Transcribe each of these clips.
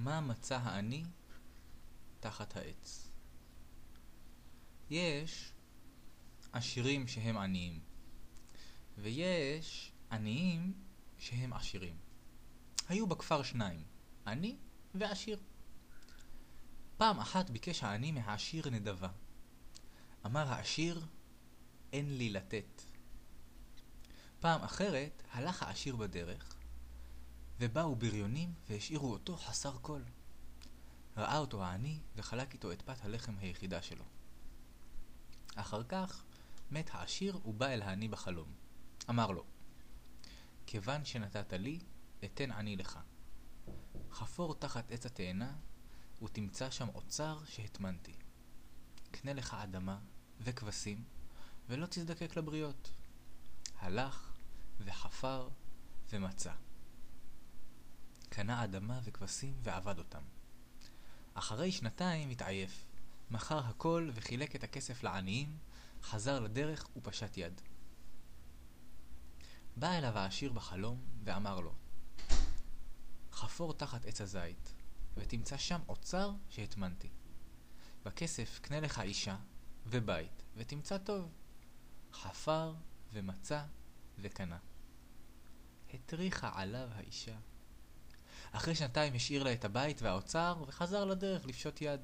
מה מצא העני תחת העץ? יש עשירים שהם עניים, ויש עניים שהם עשירים. היו בכפר שניים, עני ועשיר. פעם אחת ביקש העני מהעשיר נדבה. אמר העשיר, אין לי לתת. פעם אחרת הלך העשיר בדרך, ובאו בריונים והשאירו אותו חסר כל. ראה אותו העני וחלק איתו את פת הלחם היחידה שלו. אחר כך מת העשיר ובא אל העני בחלום. אמר לו, כיוון שנתת לי, אתן אני לך. חפור תחת עץ התאנה ותמצא שם אוצר שהטמנתי. קנה לך אדמה וכבשים ולא תזדקק לבריות. הלך וחפר ומצא. קנה אדמה וכבשים ועבד אותם. אחרי שנתיים התעייף, מכר הכל וחילק את הכסף לעניים, חזר לדרך ופשט יד. בא אליו העשיר בחלום ואמר לו, חפור תחת עץ הזית ותמצא שם אוצר שהטמנתי. בכסף קנה לך אישה ובית ותמצא טוב. חפר ומצא וקנה. התריחה עליו האישה. אחרי שנתיים השאיר לה את הבית והאוצר וחזר לדרך לפשוט יד.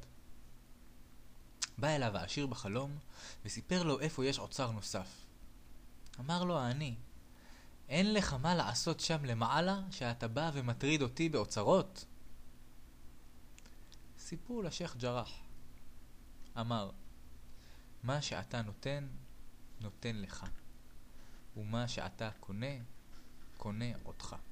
בא אליו העשיר בחלום וסיפר לו איפה יש אוצר נוסף. אמר לו העני, אין לך מה לעשות שם למעלה שאתה בא ומטריד אותי באוצרות? סיפור לשייך ג'רח. אמר, מה שאתה נותן, נותן לך, ומה שאתה קונה, קונה אותך.